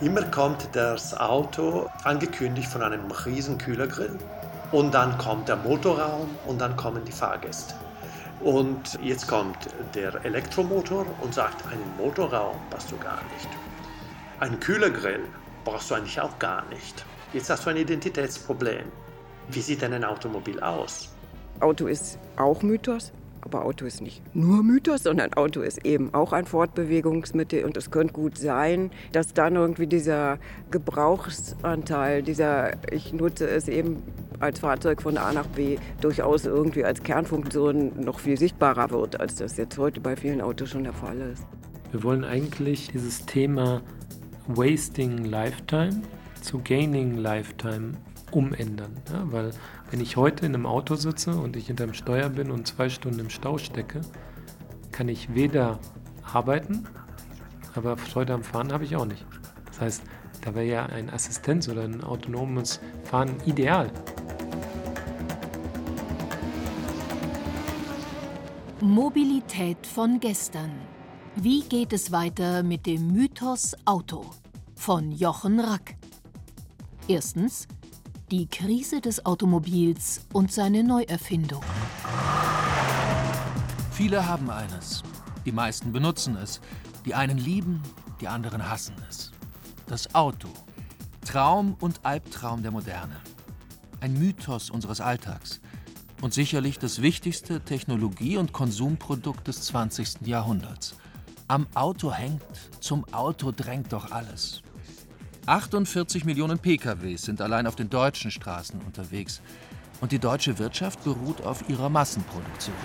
Immer kommt das Auto angekündigt von einem riesen Kühlergrill und dann kommt der Motorraum und dann kommen die Fahrgäste. Und jetzt kommt der Elektromotor und sagt, einen Motorraum brauchst du gar nicht. Einen Kühlergrill brauchst du eigentlich auch gar nicht. Jetzt hast du ein Identitätsproblem. Wie sieht denn ein Automobil aus? Auto ist auch Mythos, aber Auto ist nicht nur Mythos, sondern Auto ist eben auch ein Fortbewegungsmittel. Und es könnte gut sein, dass dann irgendwie dieser Gebrauchsanteil, ich nutze es eben als Fahrzeug von A nach B, durchaus irgendwie als Kernfunktion noch viel sichtbarer wird, als das jetzt heute bei vielen Autos schon der Fall ist. Wir wollen eigentlich dieses Thema Wasting Lifetime zu Gaining Lifetime umändern. Ja, weil wenn ich heute in einem Auto sitze und ich hinterm Steuer bin und 2 Stunden im Stau stecke, kann ich weder arbeiten, aber Freude am Fahren habe ich auch nicht. Das heißt, da wäre ja ein Assistenz- oder ein autonomes Fahren ideal. Mobilität von gestern. Wie geht es weiter mit dem Mythos Auto? Von Jochen Rack. Erstens: die Krise des Automobils und seine Neuerfindung. Viele haben eines. Die meisten benutzen es. Die einen lieben, die anderen hassen es. Das Auto. Traum und Albtraum der Moderne. Ein Mythos unseres Alltags. Und sicherlich das wichtigste Technologie- und Konsumprodukt des 20. Jahrhunderts. Am Auto hängt, zum Auto drängt doch alles. 48 Millionen PKWs sind allein auf den deutschen Straßen unterwegs. Und die deutsche Wirtschaft beruht auf ihrer Massenproduktion.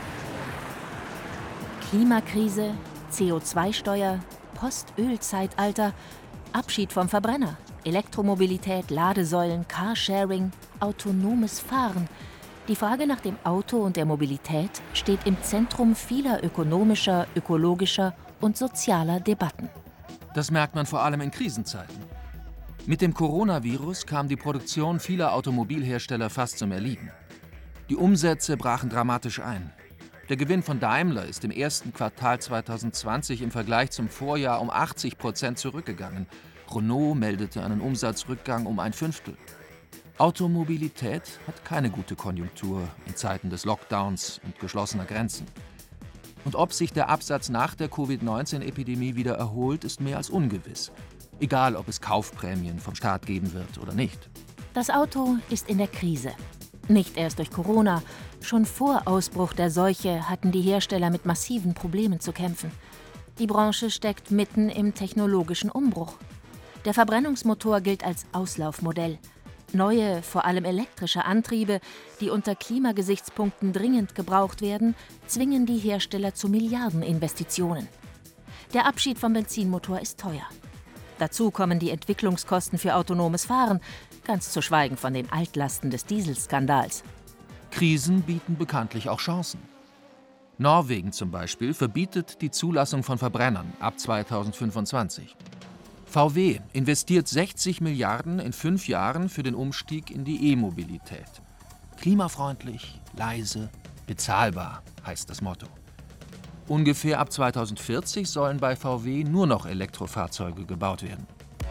Klimakrise, CO2-Steuer, Post-Öl-Zeitalter, Abschied vom Verbrenner, Elektromobilität, Ladesäulen, Carsharing, autonomes Fahren. Die Frage nach dem Auto und der Mobilität steht im Zentrum vieler ökonomischer, ökologischer und sozialer Debatten. Das merkt man vor allem in Krisenzeiten. Mit dem Coronavirus kam die Produktion vieler Automobilhersteller fast zum Erliegen. Die Umsätze brachen dramatisch ein. Der Gewinn von Daimler ist im ersten Quartal 2020 im Vergleich zum Vorjahr um 80% zurückgegangen. Renault meldete einen Umsatzrückgang um 1/5. Automobilität hat keine gute Konjunktur in Zeiten des Lockdowns und geschlossener Grenzen. Und ob sich der Absatz nach der Covid-19-Epidemie wieder erholt, ist mehr als ungewiss. Egal, ob es Kaufprämien vom Staat geben wird oder nicht. Das Auto ist in der Krise. Nicht erst durch Corona. Schon vor Ausbruch der Seuche hatten die Hersteller mit massiven Problemen zu kämpfen. Die Branche steckt mitten im technologischen Umbruch. Der Verbrennungsmotor gilt als Auslaufmodell. Neue, vor allem elektrische Antriebe, die unter Klimagesichtspunkten dringend gebraucht werden, zwingen die Hersteller zu Milliardeninvestitionen. Der Abschied vom Benzinmotor ist teuer. Dazu kommen die Entwicklungskosten für autonomes Fahren, ganz zu schweigen von den Altlasten des Dieselskandals. Krisen bieten bekanntlich auch Chancen. Norwegen zum Beispiel verbietet die Zulassung von Verbrennern ab 2025. VW investiert 60 Milliarden in 5 Jahren für den Umstieg in die E-Mobilität. Klimafreundlich, leise, bezahlbar heißt das Motto. Ungefähr ab 2040 sollen bei VW nur noch Elektrofahrzeuge gebaut werden.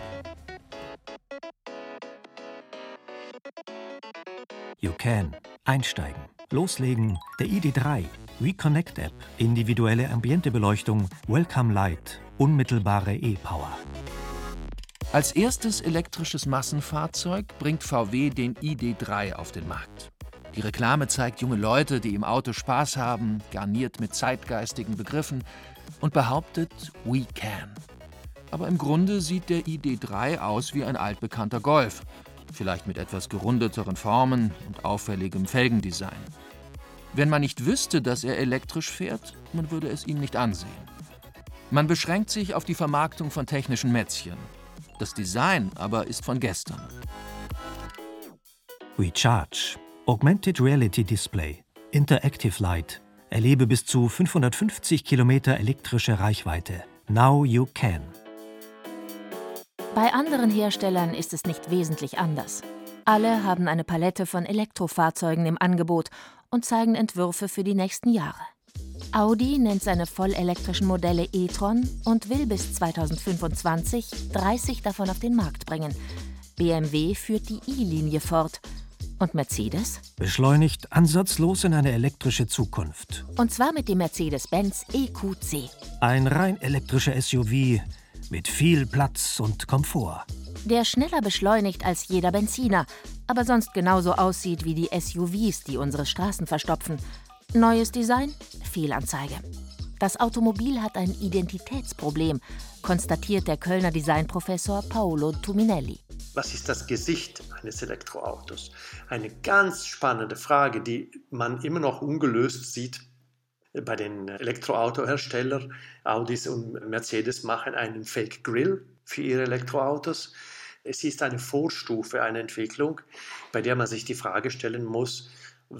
You can. Einsteigen. Loslegen. Der ID.3. Reconnect-App. Individuelle Ambientebeleuchtung. Welcome Light. Unmittelbare E-Power. Als erstes elektrisches Massenfahrzeug bringt VW den ID.3 auf den Markt. Die Reklame zeigt junge Leute, die im Auto Spaß haben, garniert mit zeitgeistigen Begriffen und behauptet, we can. Aber im Grunde sieht der ID.3 aus wie ein altbekannter Golf, vielleicht mit etwas gerundeteren Formen und auffälligem Felgendesign. Wenn man nicht wüsste, dass er elektrisch fährt, man würde es ihm nicht ansehen. Man beschränkt sich auf die Vermarktung von technischen Mätzchen. Das Design aber ist von gestern. Recharge. Augmented Reality Display. Interactive Light. Erlebe bis zu 550 Kilometer elektrische Reichweite. Now you can. Bei anderen Herstellern ist es nicht wesentlich anders. Alle haben eine Palette von Elektrofahrzeugen im Angebot und zeigen Entwürfe für die nächsten Jahre. Audi nennt seine vollelektrischen Modelle e-tron und will bis 2025 30 davon auf den Markt bringen. BMW führt die i-Linie fort. Und Mercedes? Beschleunigt ansatzlos in eine elektrische Zukunft. Und zwar mit dem Mercedes-Benz EQC. Ein rein elektrischer SUV mit viel Platz und Komfort. Der schneller beschleunigt als jeder Benziner, aber sonst genauso aussieht wie die SUVs, die unsere Straßen verstopfen. Neues Design? Fehlanzeige. Das Automobil hat ein Identitätsproblem, konstatiert der Kölner Designprofessor Paolo Tuminelli. Was ist das Gesicht eines Elektroautos? Eine ganz spannende Frage, die man immer noch ungelöst sieht bei den Elektroautoherstellern. Audis und Mercedes machen einen Fake Grill für ihre Elektroautos. Es ist eine Vorstufe einer Entwicklung, bei der man sich die Frage stellen muss,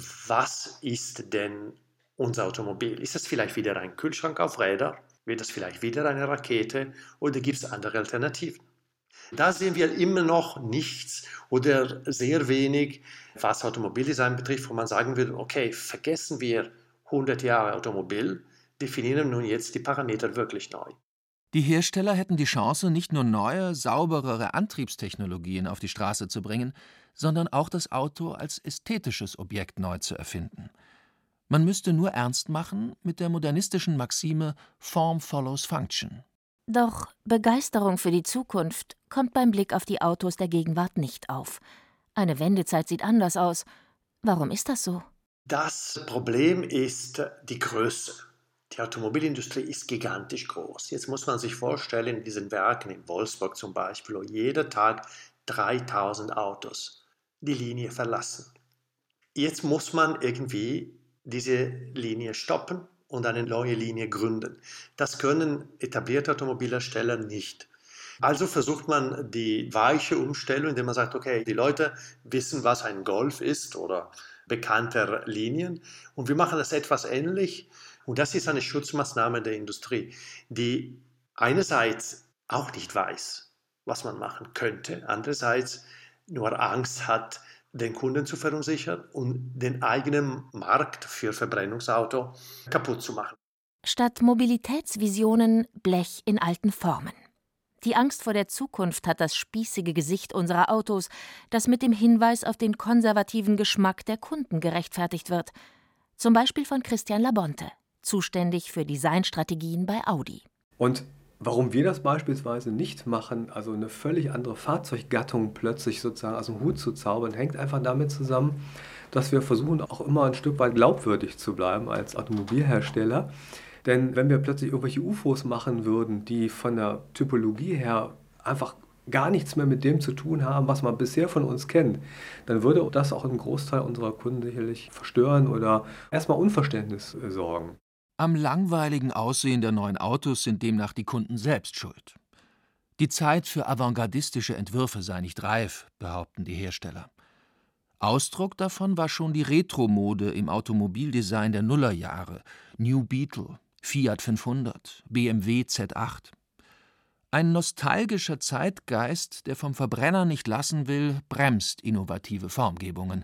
was ist denn unser Automobil? Ist es vielleicht wieder ein Kühlschrank auf Rädern? Wird es vielleicht wieder eine Rakete? Oder gibt es andere Alternativen? Da sehen wir immer noch nichts oder sehr wenig, was Automobildesign betrifft, wo man sagen würde, okay, vergessen wir 100 Jahre Automobil, definieren nun jetzt die Parameter wirklich neu. Die Hersteller hätten die Chance, nicht nur neue, sauberere Antriebstechnologien auf die Straße zu bringen, sondern auch das Auto als ästhetisches Objekt neu zu erfinden. Man müsste nur ernst machen mit der modernistischen Maxime Form follows Function. Doch Begeisterung für die Zukunft kommt beim Blick auf die Autos der Gegenwart nicht auf. Eine Wendezeit sieht anders aus. Warum ist das so? Das Problem ist die Größe. Die Automobilindustrie ist gigantisch groß. Jetzt muss man sich vorstellen, in diesen Werken in Wolfsburg zum Beispiel, wo jeder Tag 3000 Autos die Linie verlassen. Jetzt muss man irgendwie diese Linie stoppen und eine neue Linie gründen. Das können etablierte Automobilhersteller nicht. Also versucht man die weiche Umstellung, indem man sagt, okay, die Leute wissen, was ein Golf ist oder bekannter Linien und wir machen das etwas ähnlich. Und das ist eine Schutzmaßnahme der Industrie, die einerseits auch nicht weiß, was man machen könnte, andererseits nur Angst hat, den Kunden zu verunsichern und den eigenen Markt für Verbrennungsauto kaputt zu machen. Statt Mobilitätsvisionen Blech in alten Formen. Die Angst vor der Zukunft hat das spießige Gesicht unserer Autos, das mit dem Hinweis auf den konservativen Geschmack der Kunden gerechtfertigt wird. Zum Beispiel von Christian Labonte, zuständig für Designstrategien bei Audi. Und warum wir das beispielsweise nicht machen, also eine völlig andere Fahrzeuggattung plötzlich sozusagen aus dem Hut zu zaubern, hängt einfach damit zusammen, dass wir versuchen, auch immer ein Stück weit glaubwürdig zu bleiben als Automobilhersteller. Denn wenn wir plötzlich irgendwelche UFOs machen würden, die von der Typologie her einfach gar nichts mehr mit dem zu tun haben, was man bisher von uns kennt, dann würde das auch einen Großteil unserer Kunden sicherlich verstören oder erstmal Unverständnis sorgen. Am langweiligen Aussehen der neuen Autos sind demnach die Kunden selbst schuld. Die Zeit für avantgardistische Entwürfe sei nicht reif, behaupten die Hersteller. Ausdruck davon war schon die Retro-Mode im Automobildesign der Nullerjahre, New Beetle, Fiat 500, BMW Z8. Ein nostalgischer Zeitgeist, der vom Verbrenner nicht lassen will, bremst innovative Formgebungen.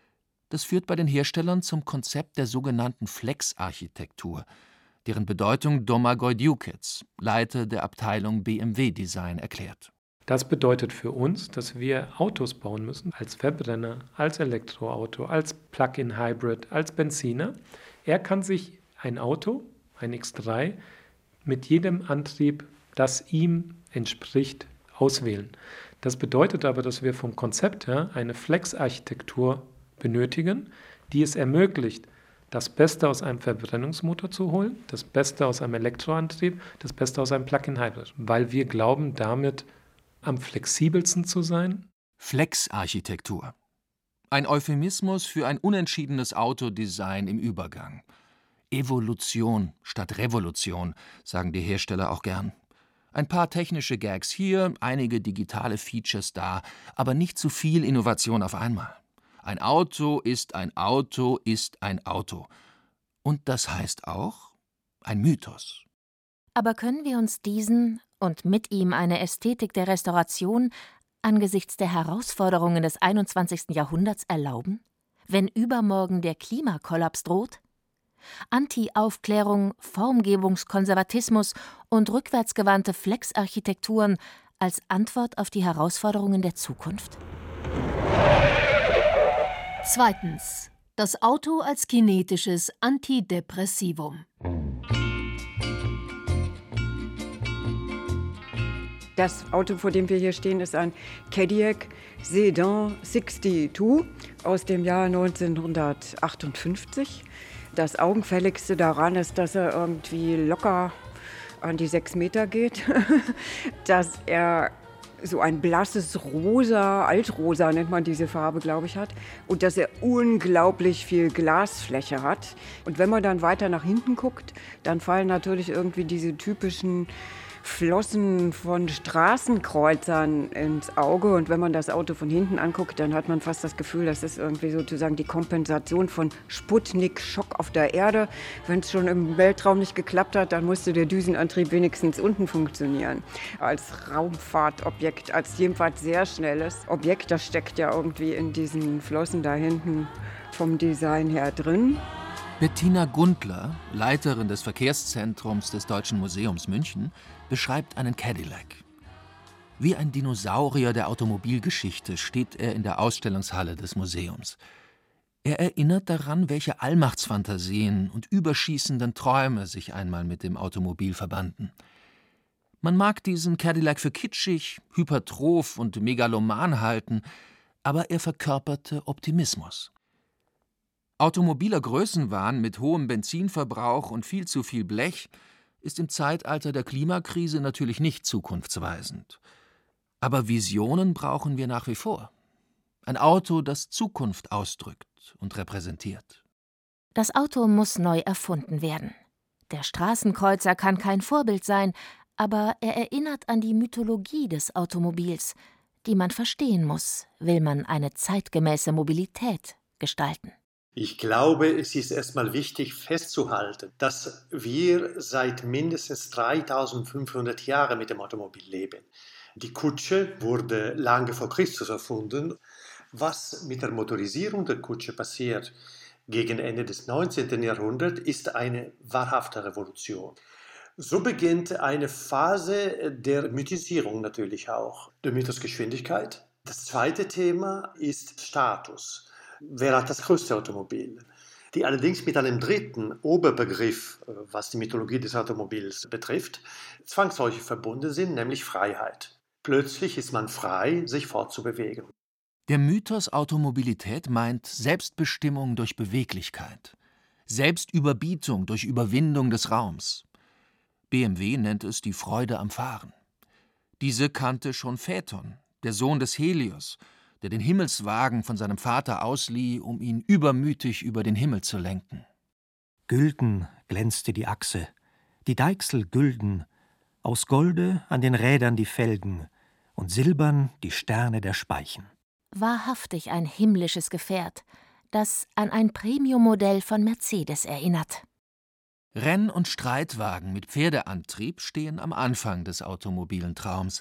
Das führt bei den Herstellern zum Konzept der sogenannten Flex-Architektur, deren Bedeutung Domagoj Djukic, Leiter der Abteilung BMW-Design, erklärt. Das bedeutet für uns, dass wir Autos bauen müssen, als Verbrenner, als Elektroauto, als Plug-in-Hybrid, als Benziner. Er kann sich ein Auto, ein X3, mit jedem Antrieb, das ihm entspricht, auswählen. Das bedeutet aber, dass wir vom Konzept her eine Flex-Architektur benötigen, die es ermöglicht, das Beste aus einem Verbrennungsmotor zu holen, das Beste aus einem Elektroantrieb, das Beste aus einem Plug-in-Hybrid, weil wir glauben, damit am flexibelsten zu sein. Flex-Architektur. Ein Euphemismus für ein unentschiedenes Autodesign im Übergang. Evolution statt Revolution, sagen die Hersteller auch gern. Ein paar technische Gags hier, einige digitale Features da, aber nicht zu viel Innovation auf einmal. Ein Auto ist ein Auto ist ein Auto. Und das heißt auch ein Mythos. Aber können wir uns diesen und mit ihm eine Ästhetik der Restauration angesichts der Herausforderungen des 21. Jahrhunderts erlauben? Wenn übermorgen der Klimakollaps droht? Anti-Aufklärung, Formgebungskonservatismus und rückwärtsgewandte Flexarchitekturen als Antwort auf die Herausforderungen der Zukunft? Zweitens. Das Auto als kinetisches Antidepressivum. Das Auto, vor dem wir hier stehen, ist ein Cadillac Sedan 62 aus dem Jahr 1958. Das Augenfälligste daran ist, dass er irgendwie locker an die 6 Meter geht, dass er so ein blasses Rosa, Altrosa nennt man diese Farbe, glaube ich, hat. Und dass er unglaublich viel Glasfläche hat. Und wenn man dann weiter nach hinten guckt, dann fallen natürlich irgendwie diese typischen Flossen von Straßenkreuzern ins Auge. Und wenn man das Auto von hinten anguckt, dann hat man fast das Gefühl, das ist irgendwie sozusagen die Kompensation von Sputnik-Schock auf der Erde. Wenn es schon im Weltraum nicht geklappt hat, dann musste der Düsenantrieb wenigstens unten funktionieren. Als Raumfahrtobjekt, als jedenfalls sehr schnelles Objekt, das steckt ja irgendwie in diesen Flossen da hinten vom Design her drin. Bettina Gundler, Leiterin des Verkehrszentrums des Deutschen Museums München, beschreibt einen Cadillac. Wie ein Dinosaurier der Automobilgeschichte steht er in der Ausstellungshalle des Museums. Er erinnert daran, welche Allmachtsfantasien und überschießenden Träume sich einmal mit dem Automobil verbanden. Man mag diesen Cadillac für kitschig, hypertroph und megaloman halten, aber er verkörperte Optimismus. Automobiler Größenwahn mit hohem Benzinverbrauch und viel zu viel Blech ist im Zeitalter der Klimakrise natürlich nicht zukunftsweisend. Aber Visionen brauchen wir nach wie vor. Ein Auto, das Zukunft ausdrückt und repräsentiert. Das Auto muss neu erfunden werden. Der Straßenkreuzer kann kein Vorbild sein, aber er erinnert an die Mythologie des Automobils, die man verstehen muss, will man eine zeitgemäße Mobilität gestalten. Ich glaube, es ist erstmal wichtig festzuhalten, dass wir seit mindestens 3500 Jahren mit dem Automobil leben. Die Kutsche wurde lange vor Christus erfunden. Was mit der Motorisierung der Kutsche passiert gegen Ende des 19. Jahrhunderts, ist eine wahrhafte Revolution. So beginnt eine Phase der Mythisierung natürlich auch. Der Mythos Geschwindigkeit. Das zweite Thema ist Status. Wer hat das größte Automobil? Die allerdings mit einem dritten Oberbegriff, was die Mythologie des Automobils betrifft, zwangsläufig verbunden sind, nämlich Freiheit. Plötzlich ist man frei, sich fortzubewegen. Der Mythos Automobilität meint Selbstbestimmung durch Beweglichkeit, Selbstüberbietung durch Überwindung des Raums. BMW nennt es die Freude am Fahren. Diese kannte schon Phaeton, der Sohn des Helios, der den Himmelswagen von seinem Vater auslieh, um ihn übermütig über den Himmel zu lenken. Gülden glänzte die Achse, die Deichsel gülden, aus Golde an den Rädern die Felgen und silbern die Sterne der Speichen. Wahrhaftig ein himmlisches Gefährt, das an ein Premiummodell von Mercedes erinnert. Renn- und Streitwagen mit Pferdeantrieb stehen am Anfang des automobilen Traums.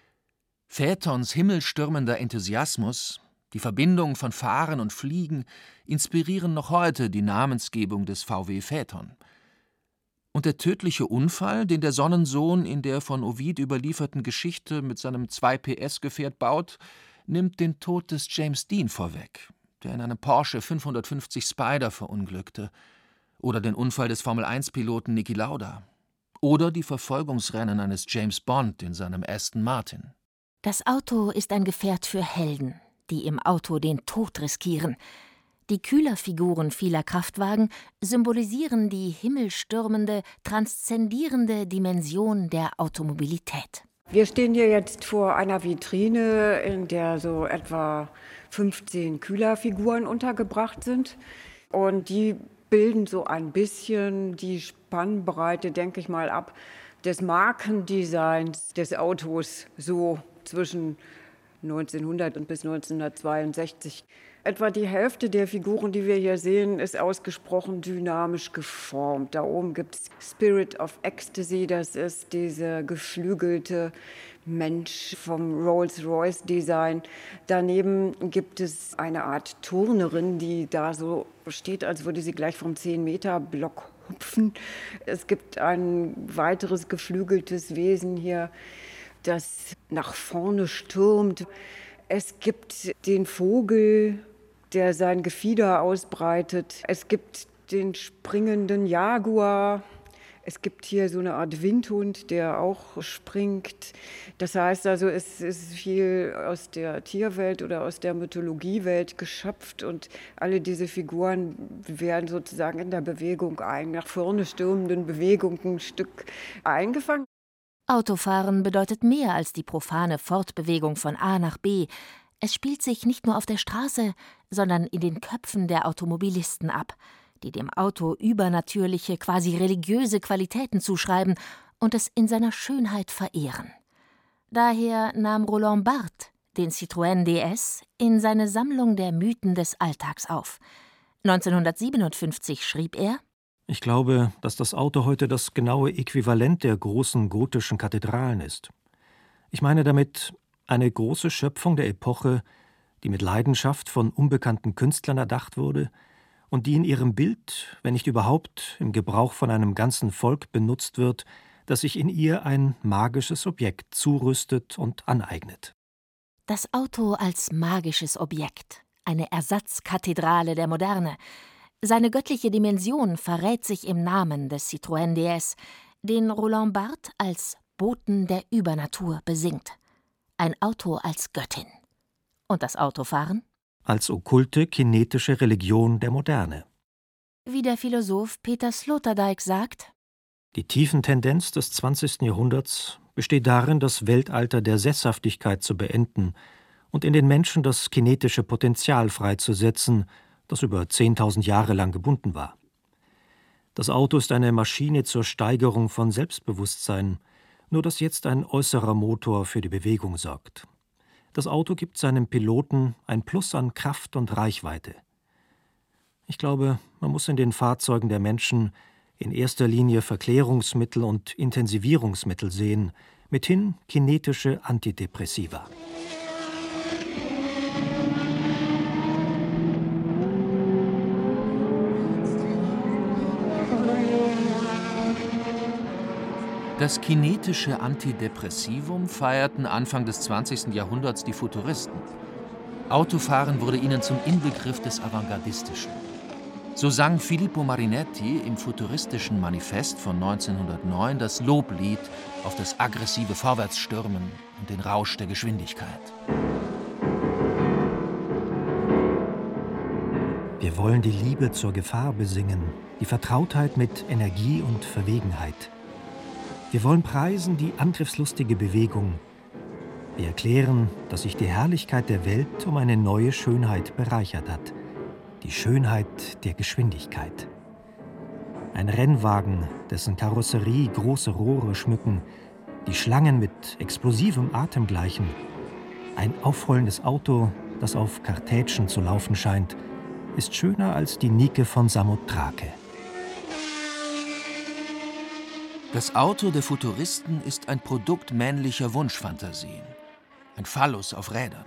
Phaetons himmelstürmender Enthusiasmus, die Verbindung von Fahren und Fliegen, inspirieren noch heute die Namensgebung des VW Phaeton. Und der tödliche Unfall, den der Sonnensohn in der von Ovid überlieferten Geschichte mit seinem 2PS-Gefährt baut, nimmt den Tod des James Dean vorweg, der in einem Porsche 550 Spider verunglückte, oder den Unfall des Formel-1-Piloten Niki Lauda, oder die Verfolgungsrennen eines James Bond in seinem Aston Martin. Das Auto ist ein Gefährt für Helden, die im Auto den Tod riskieren. Die Kühlerfiguren vieler Kraftwagen symbolisieren die himmelstürmende, transzendierende Dimension der Automobilität. Wir stehen hier jetzt vor einer Vitrine, in der so etwa 15 Kühlerfiguren untergebracht sind. Und die bilden so ein bisschen die Spannbreite, denke ich mal, ab des Markendesigns des Autos, so zwischen 1900 und bis 1962. Etwa die Hälfte der Figuren, die wir hier sehen, ist ausgesprochen dynamisch geformt. Da oben gibt es Spirit of Ecstasy, das ist dieser geflügelte Mensch vom Rolls-Royce-Design. Daneben gibt es eine Art Turnerin, die da so steht, als würde sie gleich vom 10-Meter-Block hupfen. Es gibt ein weiteres geflügeltes Wesen hier, das nach vorne stürmt. Es gibt den Vogel, der sein Gefieder ausbreitet. Es gibt den springenden Jaguar. Es gibt hier so eine Art Windhund, der auch springt. Das heißt also, es ist viel aus der Tierwelt oder aus der Mythologiewelt geschöpft und alle diese Figuren werden sozusagen in der Bewegung nach vorne stürmenden Bewegung ein Stück eingefangen. Autofahren bedeutet mehr als die profane Fortbewegung von A nach B. Es spielt sich nicht nur auf der Straße, sondern in den Köpfen der Automobilisten ab, die dem Auto übernatürliche, quasi religiöse Qualitäten zuschreiben und es in seiner Schönheit verehren. Daher nahm Roland Barthes den Citroën DS in seine Sammlung der Mythen des Alltags auf. 1957 schrieb er: Ich glaube, dass das Auto heute das genaue Äquivalent der großen gotischen Kathedralen ist. Ich meine damit eine große Schöpfung der Epoche, die mit Leidenschaft von unbekannten Künstlern erdacht wurde und die in ihrem Bild, wenn nicht überhaupt im Gebrauch von einem ganzen Volk benutzt wird, das sich in ihr ein magisches Objekt zurüstet und aneignet. Das Auto als magisches Objekt, eine Ersatzkathedrale der Moderne. Seine göttliche Dimension verrät sich im Namen des Citroën DS, den Roland Barthes als Boten der Übernatur besingt. Ein Auto als Göttin. Und das Autofahren? Als okkulte, kinetische Religion der Moderne. Wie der Philosoph Peter Sloterdijk sagt: Die Tiefentendenz des 20. Jahrhunderts besteht darin, das Weltalter der Sesshaftigkeit zu beenden und in den Menschen das kinetische Potenzial freizusetzen, das über 10.000 Jahre lang gebunden war. Das Auto ist eine Maschine zur Steigerung von Selbstbewusstsein, nur dass jetzt ein äußerer Motor für die Bewegung sorgt. Das Auto gibt seinem Piloten ein Plus an Kraft und Reichweite. Ich glaube, man muss in den Fahrzeugen der Menschen in erster Linie Verklärungsmittel und Intensivierungsmittel sehen, mithin kinetische Antidepressiva. Das kinetische Antidepressivum feierten Anfang des 20. Jahrhunderts die Futuristen. Autofahren wurde ihnen zum Inbegriff des Avantgardistischen. So sang Filippo Marinetti im futuristischen Manifest von 1909 das Loblied auf das aggressive Vorwärtsstürmen und den Rausch der Geschwindigkeit. Wir wollen die Liebe zur Gefahr besingen, die Vertrautheit mit Energie und Verwegenheit. Wir wollen preisen die angriffslustige Bewegung. Wir erklären, dass sich die Herrlichkeit der Welt um eine neue Schönheit bereichert hat. Die Schönheit der Geschwindigkeit. Ein Rennwagen, dessen Karosserie große Rohre schmücken, die Schlangen mit explosivem Atem gleichen. Ein aufrollendes Auto, das auf Kartätschen zu laufen scheint, ist schöner als die Nike von Samothrake. Das Auto der Futuristen ist ein Produkt männlicher Wunschfantasien. Ein Phallus auf Rädern.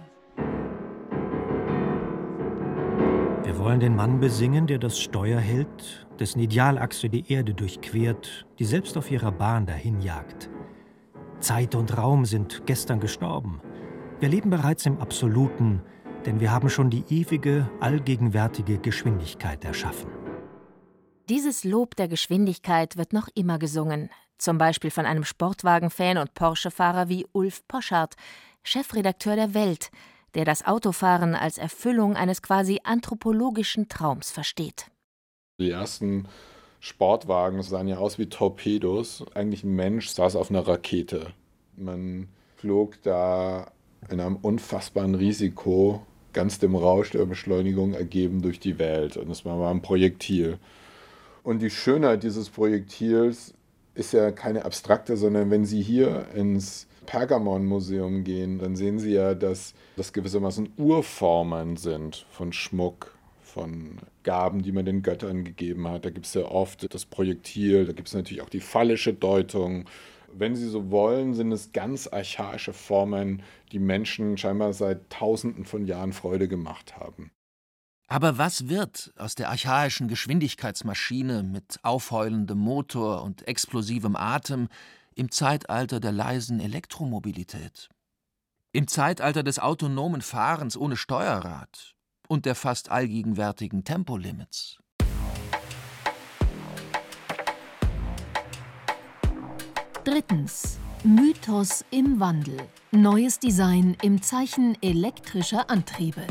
Wir wollen den Mann besingen, der das Steuer hält, dessen Idealachse die Erde durchquert, die selbst auf ihrer Bahn dahinjagt. Zeit und Raum sind gestern gestorben. Wir leben bereits im Absoluten, denn wir haben schon die ewige, allgegenwärtige Geschwindigkeit erschaffen. Dieses Lob der Geschwindigkeit wird noch immer gesungen, zum Beispiel von einem Sportwagen-Fan und Porsche-Fahrer wie Ulf Poschardt, Chefredakteur der Welt, der das Autofahren als Erfüllung eines quasi anthropologischen Traums versteht. Die ersten Sportwagen sahen ja aus wie Torpedos. Eigentlich ein Mensch saß auf einer Rakete. Man flog da in einem unfassbaren Risiko, ganz dem Rausch der Beschleunigung ergeben durch die Welt. Und es war mal ein Projektil. Und die Schönheit dieses Projektils ist ja keine abstrakte, sondern wenn Sie hier ins Pergamon-Museum gehen, dann sehen Sie ja, dass das gewissermaßen Urformen sind von Schmuck, von Gaben, die man den Göttern gegeben hat. Da gibt es ja oft das Projektil, da gibt es natürlich auch die phallische Deutung. Wenn Sie so wollen, sind es ganz archaische Formen, die Menschen scheinbar seit Tausenden von Jahren Freude gemacht haben. Aber was wird aus der archaischen Geschwindigkeitsmaschine mit aufheulendem Motor und explosivem Atem im Zeitalter der leisen Elektromobilität? Im Zeitalter des autonomen Fahrens ohne Steuerrad und der fast allgegenwärtigen Tempolimits? Drittens. Mythos im Wandel. Neues Design im Zeichen elektrischer Antriebe.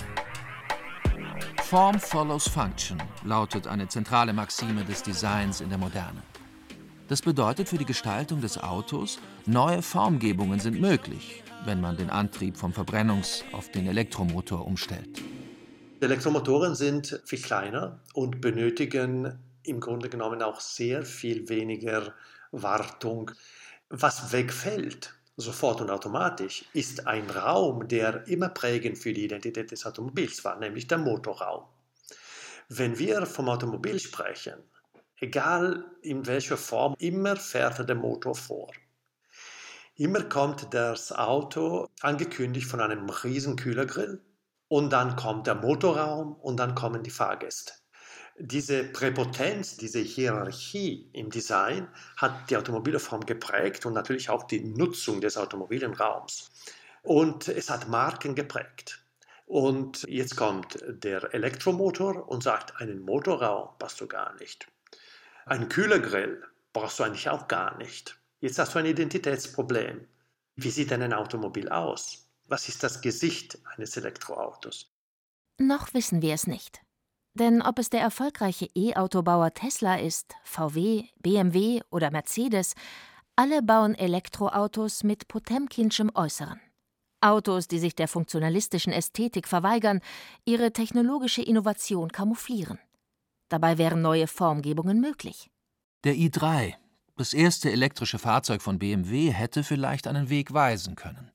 Form follows function lautet eine zentrale Maxime des Designs in der Moderne. Das bedeutet für die Gestaltung des Autos, neue Formgebungen sind möglich, wenn man den Antrieb vom Verbrennungs- auf den Elektromotor umstellt. Elektromotoren sind viel kleiner und benötigen im Grunde genommen auch sehr viel weniger Wartung. Was wegfällt, sofort und automatisch, ist ein Raum, der immer prägend für die Identität des Automobils war, nämlich der Motorraum. Wenn wir vom Automobil sprechen, egal in welcher Form, immer fährt der Motor vor. Immer kommt das Auto angekündigt von einem riesen Kühlergrill und dann kommt der Motorraum und dann kommen die Fahrgäste. Diese Präpotenz, diese Hierarchie im Design hat die Automobilform geprägt und natürlich auch die Nutzung des automobilen Raums. Und es hat Marken geprägt. Und jetzt kommt der Elektromotor und sagt, einen Motorraum brauchst du gar nicht. Einen Kühlergrill brauchst du eigentlich auch gar nicht. Jetzt hast du ein Identitätsproblem. Wie sieht denn ein Automobil aus? Was ist das Gesicht eines Elektroautos? Noch wissen wir es nicht. Denn ob es der erfolgreiche E-Autobauer Tesla ist, VW, BMW oder Mercedes, alle bauen Elektroautos mit potemkinschem Äußeren. Autos, die sich der funktionalistischen Ästhetik verweigern, ihre technologische Innovation camouflieren. Dabei wären neue Formgebungen möglich. Der i3, das erste elektrische Fahrzeug von BMW, hätte vielleicht einen Weg weisen können.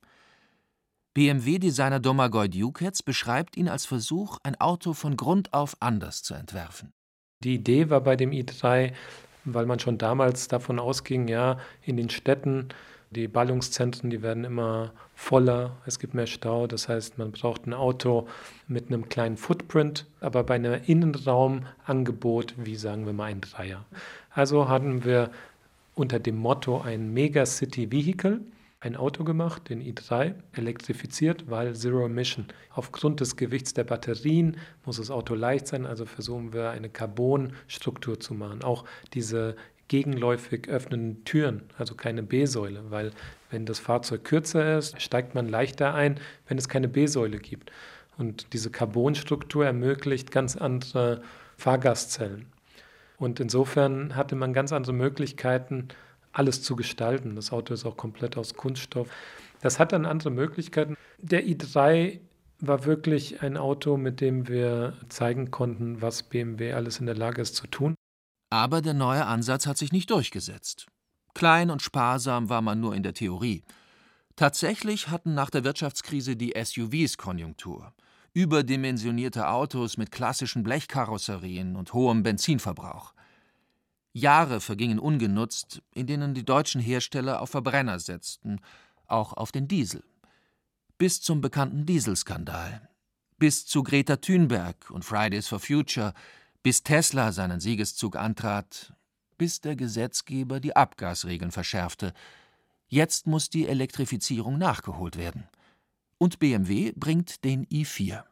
BMW-Designer Domagoj Dukec beschreibt ihn als Versuch, ein Auto von Grund auf anders zu entwerfen. Die Idee war bei dem i3, weil man schon damals davon ausging, ja, in den Städten, die Ballungszentren, die werden immer voller, es gibt mehr Stau, das heißt, man braucht ein Auto mit einem kleinen Footprint, aber bei einem Innenraumangebot, wie sagen wir mal ein Dreier. Also hatten wir unter dem Motto ein Megacity-Vehicle, ein Auto gemacht, den i3, elektrifiziert, weil Zero Emission. Aufgrund des Gewichts der Batterien muss das Auto leicht sein, also versuchen wir eine Carbonstruktur zu machen. Auch diese gegenläufig öffnenden Türen, also keine B-Säule, weil wenn das Fahrzeug kürzer ist, steigt man leichter ein, wenn es keine B-Säule gibt. Und diese Carbonstruktur ermöglicht ganz andere Fahrgastzellen. Und insofern hatte man ganz andere Möglichkeiten, alles zu gestalten. Das Auto ist auch komplett aus Kunststoff. Das hat dann andere Möglichkeiten. Der i3 war wirklich ein Auto, mit dem wir zeigen konnten, was BMW alles in der Lage ist zu tun. Aber der neue Ansatz hat sich nicht durchgesetzt. Klein und sparsam war man nur in der Theorie. Tatsächlich hatten nach der Wirtschaftskrise die SUVs Konjunktur. Überdimensionierte Autos mit klassischen Blechkarosserien und hohem Benzinverbrauch. Jahre vergingen ungenutzt, in denen die deutschen Hersteller auf Verbrenner setzten, auch auf den Diesel. Bis zum bekannten Dieselskandal. Bis zu Greta Thunberg und Fridays for Future, bis Tesla seinen Siegeszug antrat, bis der Gesetzgeber die Abgasregeln verschärfte. Jetzt muss die Elektrifizierung nachgeholt werden. Und BMW bringt den i4.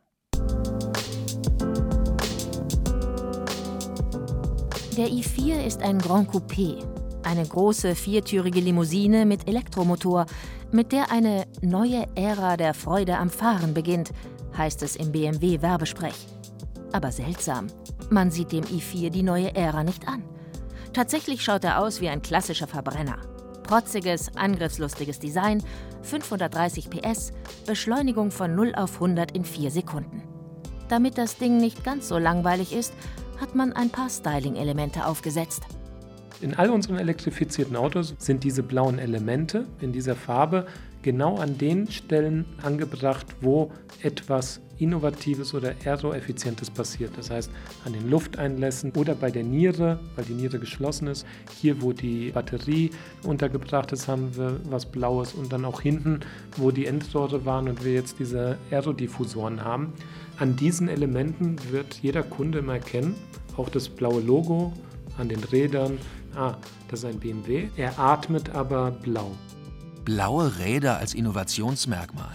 Der i4 ist ein Grand Coupé, eine große viertürige Limousine mit Elektromotor, mit der eine neue Ära der Freude am Fahren beginnt, heißt es im BMW-Werbesprech. Aber seltsam, man sieht dem i4 die neue Ära nicht an. Tatsächlich schaut er aus wie ein klassischer Verbrenner. Protziges, angriffslustiges Design, 530 PS, Beschleunigung von 0 auf 100 in 4 Sekunden. Damit das Ding nicht ganz so langweilig ist, hat man ein paar Styling-Elemente aufgesetzt. In all unseren elektrifizierten Autos sind diese blauen Elemente in dieser Farbe genau an den Stellen angebracht, wo etwas Innovatives oder Aeroeffizientes passiert. Das heißt, an den Lufteinlässen oder bei der Niere, weil die Niere geschlossen ist. Hier, wo die Batterie untergebracht ist, haben wir was Blaues. Und dann auch hinten, wo die Endrohre waren und wir jetzt diese Aerodiffusoren haben. An diesen Elementen wird jeder Kunde immer erkennen, auch das blaue Logo an den Rädern. Das ist ein BMW. Er atmet aber blau. Blaue Räder als Innovationsmerkmal.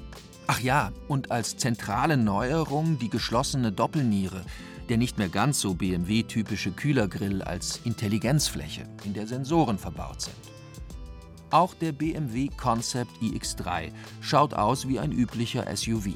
Ach ja, und als zentrale Neuerung die geschlossene Doppelniere, der nicht mehr ganz so BMW-typische Kühlergrill als Intelligenzfläche, in der Sensoren verbaut sind. Auch der BMW Concept iX3 schaut aus wie ein üblicher SUV.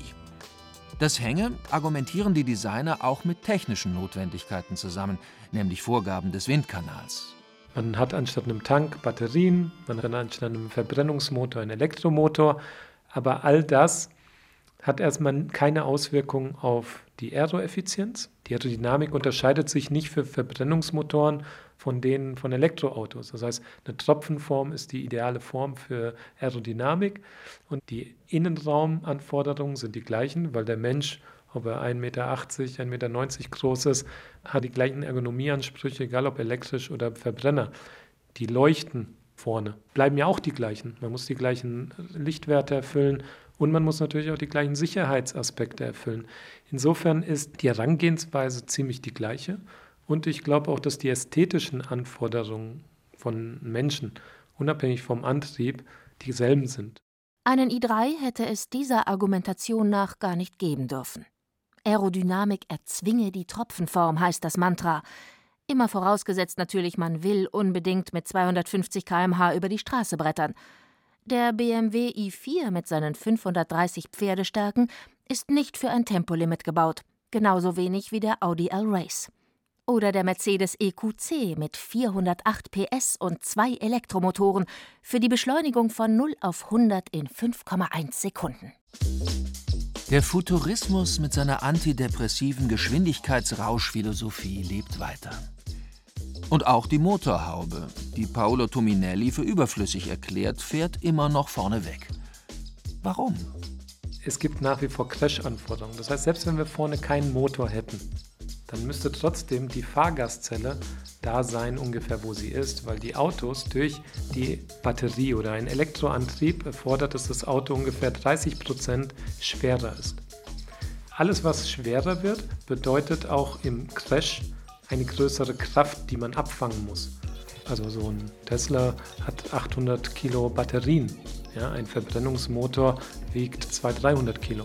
Das hänge, argumentieren die Designer, auch mit technischen Notwendigkeiten zusammen, nämlich Vorgaben des Windkanals. Man hat anstatt einem Tank Batterien, man hat anstatt einem Verbrennungsmotor einen Elektromotor, aber all das hat erstmal keine Auswirkung auf die Aeroeffizienz. Die Aerodynamik unterscheidet sich nicht für Verbrennungsmotoren von denen von Elektroautos. Das heißt, eine Tropfenform ist die ideale Form für Aerodynamik und die Innenraumanforderungen sind die gleichen, weil der Mensch, ob er 1,80 Meter, 1,90 Meter groß ist, hat die gleichen Ergonomieansprüche, egal ob elektrisch oder Verbrenner. Die Leuchten vorne bleiben ja auch die gleichen. Man muss die gleichen Lichtwerte erfüllen und man muss natürlich auch die gleichen Sicherheitsaspekte erfüllen. Insofern ist die Herangehensweise ziemlich die gleiche und ich glaube auch, dass die ästhetischen Anforderungen von Menschen, unabhängig vom Antrieb, dieselben sind. Einen i3 hätte es dieser Argumentation nach gar nicht geben dürfen. Aerodynamik erzwinge die Tropfenform, heißt das Mantra. Immer vorausgesetzt natürlich, man will unbedingt mit 250 km/h über die Straße brettern. Der BMW i4 mit seinen 530 Pferdestärken ist nicht für ein Tempolimit gebaut, genauso wenig wie der Audi L-Race. Oder der Mercedes EQC mit 408 PS und 2 Elektromotoren für die Beschleunigung von 0 auf 100 in 5,1 Sekunden. Der Futurismus mit seiner antidepressiven Geschwindigkeitsrauschphilosophie lebt weiter. Und auch die Motorhaube, die Paolo Tominelli für überflüssig erklärt, fährt immer noch vorne weg. Warum? Es gibt nach wie vor Crash-Anforderungen. Das heißt, selbst wenn wir vorne keinen Motor hätten, dann müsste trotzdem die Fahrgastzelle da sein, ungefähr wo sie ist, weil die Autos durch die Batterie oder einen Elektroantrieb erfordert, dass das Auto ungefähr 30% schwerer ist. Alles, was schwerer wird, bedeutet auch im Crash eine größere Kraft, die man abfangen muss. Also so ein Tesla hat 800 Kilo Batterien. Ja, ein Verbrennungsmotor wiegt 200-300 Kilo.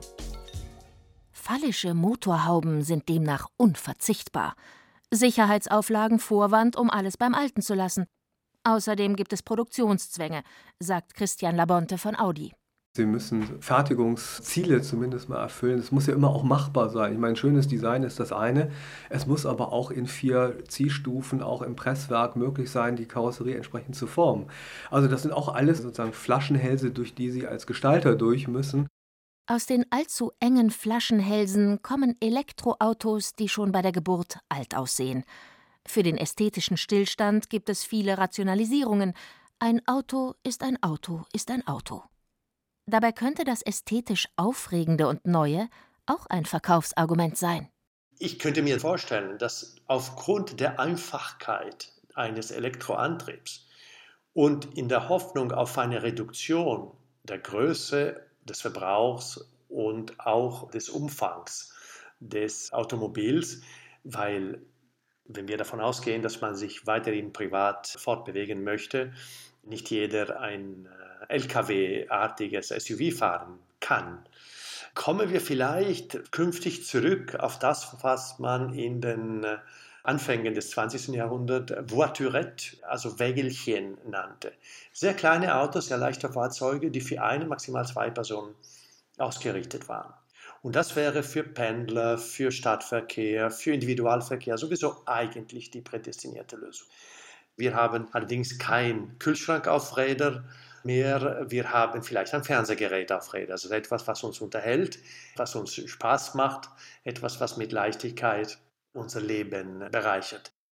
Fallische Motorhauben sind demnach unverzichtbar. Sicherheitsauflagen Vorwand, um alles beim Alten zu lassen. Außerdem gibt es Produktionszwänge, sagt Christian Labonte von Audi. Sie müssen Fertigungsziele zumindest mal erfüllen. Es muss ja immer auch machbar sein. Ich meine, schönes Design ist das eine. Es muss aber auch in 4 Zielstufen, auch im Presswerk möglich sein, die Karosserie entsprechend zu formen. Also das sind auch alles sozusagen Flaschenhälse, durch die Sie als Gestalter durch müssen. Aus den allzu engen Flaschenhälsen kommen Elektroautos, die schon bei der Geburt alt aussehen. Für den ästhetischen Stillstand gibt es viele Rationalisierungen. Ein Auto ist ein Auto ist ein Auto. Dabei könnte das ästhetisch Aufregende und Neue auch ein Verkaufsargument sein. Ich könnte mir vorstellen, dass aufgrund der Einfachkeit eines Elektroantriebs und in der Hoffnung auf eine Reduktion der Größe des Verbrauchs und auch des Umfangs des Automobils, weil wenn wir davon ausgehen, dass man sich weiterhin privat fortbewegen möchte, nicht jeder ein LKW-artiges SUV fahren kann, kommen wir vielleicht künftig zurück auf das, was man in den Anfängen des 20. Jahrhunderts Voiturette, also Wägelchen nannte. Sehr kleine Autos, sehr leichte Fahrzeuge, die für eine, maximal 2 Personen ausgerichtet waren. Und das wäre für Pendler, für Stadtverkehr, für Individualverkehr sowieso eigentlich die prädestinierte Lösung. Wir haben allerdings keinen Kühlschrank auf Rädern mehr. Wir haben vielleicht ein Fernsehgerät auf Rädern. Also etwas, was uns unterhält, was uns Spaß macht, etwas, was mit Leichtigkeit unser Leben bereichert.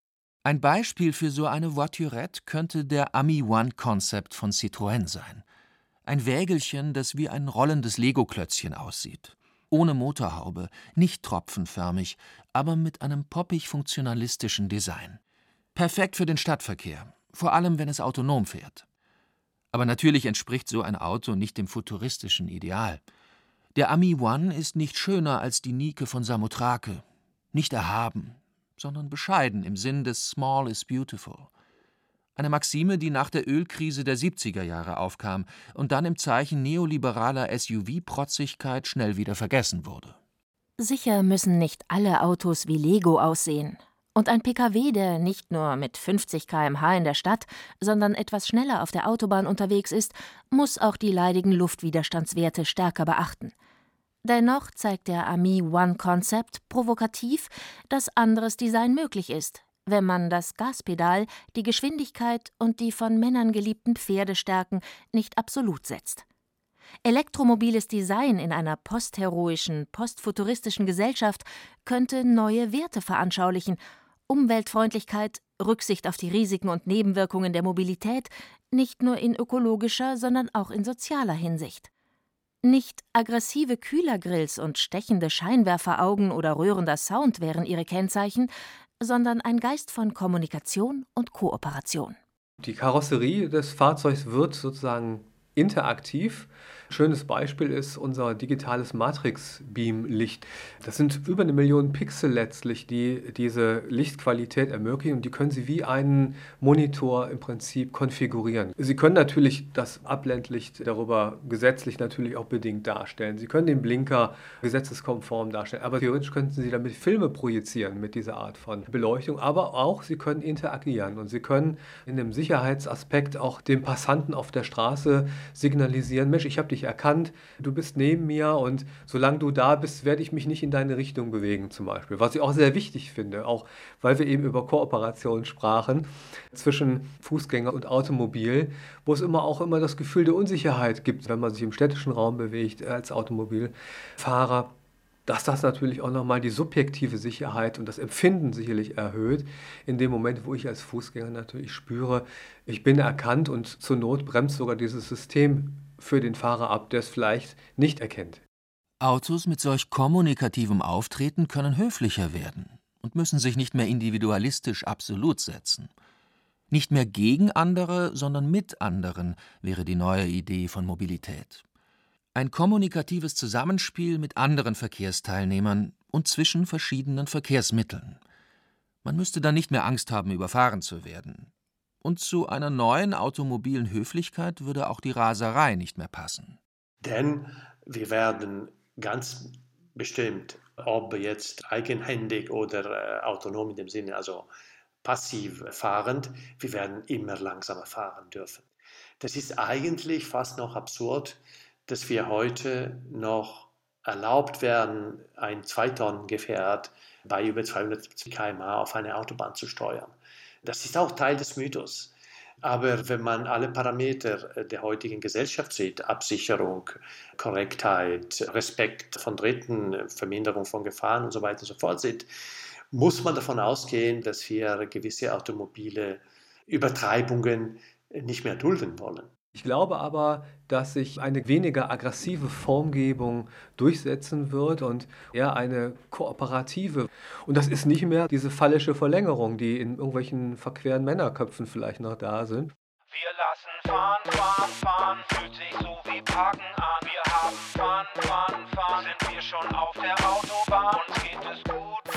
Ein Beispiel für so eine Voiturette könnte der Ami One Concept von Citroën sein. Ein Wägelchen, das wie ein rollendes Lego-Klötzchen aussieht. Ohne Motorhaube, nicht tropfenförmig, aber mit einem poppig-funktionalistischen Design. Perfekt für den Stadtverkehr, vor allem wenn es autonom fährt. Aber natürlich entspricht so ein Auto nicht dem futuristischen Ideal. Der Ami One ist nicht schöner als die Nike von Samothrake, nicht erhaben, sondern bescheiden im Sinn des Small is Beautiful. Eine Maxime, die nach der Ölkrise der 70er Jahre aufkam und dann im Zeichen neoliberaler SUV-Protzigkeit schnell wieder vergessen wurde. Sicher müssen nicht alle Autos wie Lego aussehen. Und ein Pkw, der nicht nur mit 50 km/h in der Stadt, sondern etwas schneller auf der Autobahn unterwegs ist, muss auch die leidigen Luftwiderstandswerte stärker beachten. Dennoch zeigt der Ami One Concept provokativ, dass anderes Design möglich ist, wenn man das Gaspedal, die Geschwindigkeit und die von Männern geliebten Pferdestärken nicht absolut setzt. Elektromobiles Design in einer postheroischen, postfuturistischen Gesellschaft könnte neue Werte veranschaulichen: Umweltfreundlichkeit, Rücksicht auf die Risiken und Nebenwirkungen der Mobilität, nicht nur in ökologischer, sondern auch in sozialer Hinsicht. Nicht aggressive Kühlergrills und stechende Scheinwerferaugen oder rührender Sound wären ihre Kennzeichen, sondern ein Geist von Kommunikation und Kooperation. Die Karosserie des Fahrzeugs wird sozusagen interaktiv. Schönes Beispiel ist unser digitales Matrix-Beam-Licht. Das sind über 1 Million Pixel letztlich, die diese Lichtqualität ermöglichen, und die können Sie wie einen Monitor im Prinzip konfigurieren. Sie können natürlich das Abblendlicht darüber gesetzlich natürlich auch bedingt darstellen. Sie können den Blinker gesetzeskonform darstellen, aber theoretisch könnten Sie damit Filme projizieren mit dieser Art von Beleuchtung, aber auch Sie können interagieren und Sie können in dem Sicherheitsaspekt auch dem Passanten auf der Straße signalisieren: Mensch, ich habe dich erkannt, du bist neben mir und solange du da bist, werde ich mich nicht in deine Richtung bewegen zum Beispiel. Was ich auch sehr wichtig finde, auch weil wir eben über Kooperation sprachen zwischen Fußgänger und Automobil, wo es immer das Gefühl der Unsicherheit gibt, wenn man sich im städtischen Raum bewegt als Automobilfahrer, dass das natürlich auch nochmal die subjektive Sicherheit und das Empfinden sicherlich erhöht, in dem Moment, wo ich als Fußgänger natürlich spüre, ich bin erkannt, und zur Not bremst sogar dieses System für den Fahrer ab, der es vielleicht nicht erkennt. Autos mit solch kommunikativem Auftreten können höflicher werden und müssen sich nicht mehr individualistisch absolut setzen. Nicht mehr gegen andere, sondern mit anderen wäre die neue Idee von Mobilität. Ein kommunikatives Zusammenspiel mit anderen Verkehrsteilnehmern und zwischen verschiedenen Verkehrsmitteln. Man müsste dann nicht mehr Angst haben, überfahren zu werden. Und zu einer neuen automobilen Höflichkeit würde auch die Raserei nicht mehr passen. Denn wir werden ganz bestimmt, ob jetzt eigenhändig oder autonom in dem Sinne, also passiv fahrend, wir werden immer langsamer fahren dürfen. Das ist eigentlich fast noch absurd, dass wir heute noch erlaubt werden, ein 2-Tonnen-Gefährt bei über 270 km/h auf eine Autobahn zu steuern. Das ist auch Teil des Mythos. Aber wenn man alle Parameter der heutigen Gesellschaft sieht, Absicherung, Korrektheit, Respekt von Dritten, Verminderung von Gefahren und so weiter und so fort sieht, muss man davon ausgehen, dass wir gewisse automobile Übertreibungen nicht mehr dulden wollen. Ich glaube aber, dass sich eine weniger aggressive Formgebung durchsetzen wird und eher eine kooperative. Und das ist nicht mehr diese phallische Verlängerung, die in irgendwelchen verqueren Männerköpfen vielleicht noch da sind. Wir lassen fahren, fahren, fahren, fühlt sich so wie Parken an. Wir haben fahren, fahren, fahren, sind wir schon auf der Autobahn, uns geht es gut.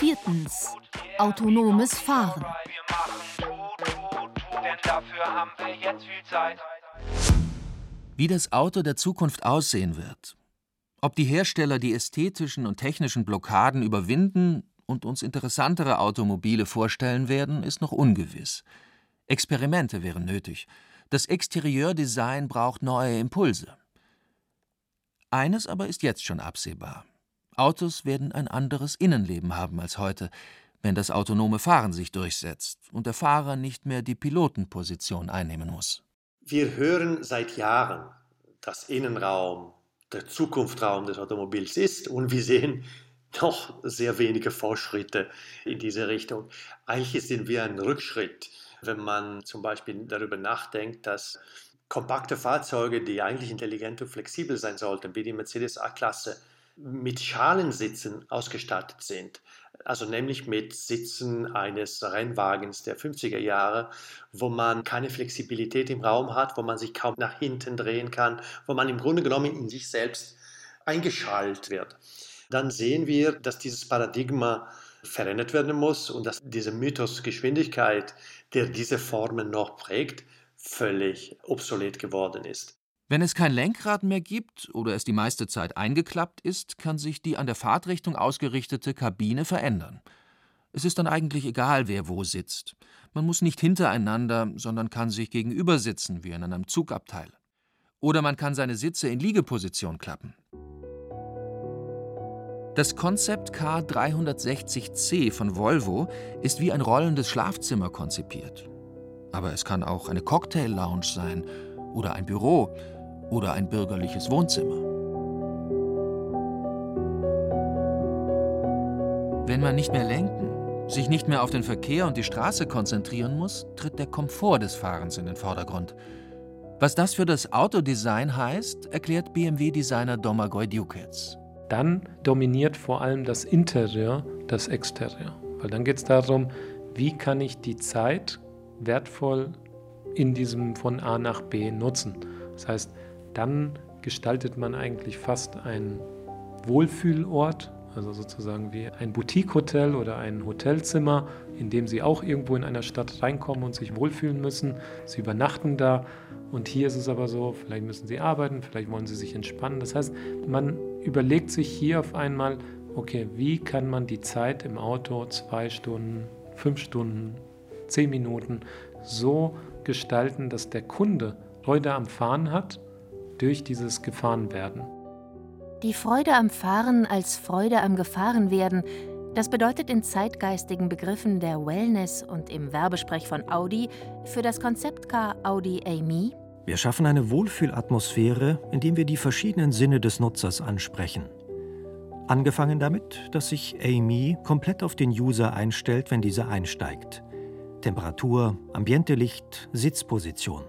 4. Autonomes Fahren. Wir machen tut, denn dafür haben wir jetzt viel Zeit. Wie das Auto der Zukunft aussehen wird, ob die Hersteller die ästhetischen und technischen Blockaden überwinden und uns interessantere Automobile vorstellen werden, ist noch ungewiss. Experimente wären nötig. Das Exterieurdesign braucht neue Impulse. Eines aber ist jetzt schon absehbar: Autos werden ein anderes Innenleben haben als heute, wenn das autonome Fahren sich durchsetzt und der Fahrer nicht mehr die Pilotenposition einnehmen muss. Wir hören seit Jahren, dass Innenraum der Zukunftsraum des Automobils ist, und wir sehen noch sehr wenige Fortschritte in diese Richtung. Eigentlich sind wir ein Rückschritt, wenn man zum Beispiel darüber nachdenkt, dass kompakte Fahrzeuge, die eigentlich intelligent und flexibel sein sollten, wie die Mercedes A-Klasse, mit Schalensitzen ausgestattet sind. Also nämlich mit Sitzen eines Rennwagens der 50er Jahre, wo man keine Flexibilität im Raum hat, wo man sich kaum nach hinten drehen kann, wo man im Grunde genommen in sich selbst eingeschaltet wird. Dann sehen wir, dass dieses Paradigma verändert werden muss und dass dieser Mythos Geschwindigkeit, der diese Formen noch prägt, völlig obsolet geworden ist. Wenn es kein Lenkrad mehr gibt oder es die meiste Zeit eingeklappt ist, kann sich die an der Fahrtrichtung ausgerichtete Kabine verändern. Es ist dann eigentlich egal, wer wo sitzt. Man muss nicht hintereinander, sondern kann sich gegenüber sitzen, wie in einem Zugabteil. Oder man kann seine Sitze in Liegeposition klappen. Das Concept Car 360C von Volvo ist wie ein rollendes Schlafzimmer konzipiert. Aber es kann auch eine Cocktail-Lounge sein oder ein Büro oder ein bürgerliches Wohnzimmer. Wenn man nicht mehr lenken, sich nicht mehr auf den Verkehr und die Straße konzentrieren muss, tritt der Komfort des Fahrens in den Vordergrund. Was das für das Autodesign heißt, erklärt BMW-Designer Domagoj Dukec. Dann dominiert vor allem das Interieur das Exterieur. Weil dann geht es darum, wie kann ich die Zeit wertvoll in diesem von A nach B nutzen. Das heißt, dann gestaltet man eigentlich fast einen Wohlfühlort, also sozusagen wie ein Boutique-Hotel oder ein Hotelzimmer, in dem Sie auch irgendwo in einer Stadt reinkommen und sich wohlfühlen müssen. Sie übernachten da und hier ist es aber so, vielleicht müssen Sie arbeiten, vielleicht wollen Sie sich entspannen. Das heißt, man überlegt sich hier auf einmal, okay, wie kann man die Zeit im Auto 2 Stunden, 5 Stunden, 10 Minuten so gestalten, dass der Kunde Freude am Fahren hat durch dieses Gefahrenwerden. Die Freude am Fahren als Freude am Gefahrenwerden, das bedeutet in zeitgeistigen Begriffen der Wellness und im Werbesprech von Audi für das Konzeptcar Audi A-Me: Wir schaffen eine Wohlfühlatmosphäre, indem wir die verschiedenen Sinne des Nutzers ansprechen. Angefangen damit, dass sich A-Me komplett auf den User einstellt, wenn dieser einsteigt. Temperatur, Ambientelicht, Sitzposition.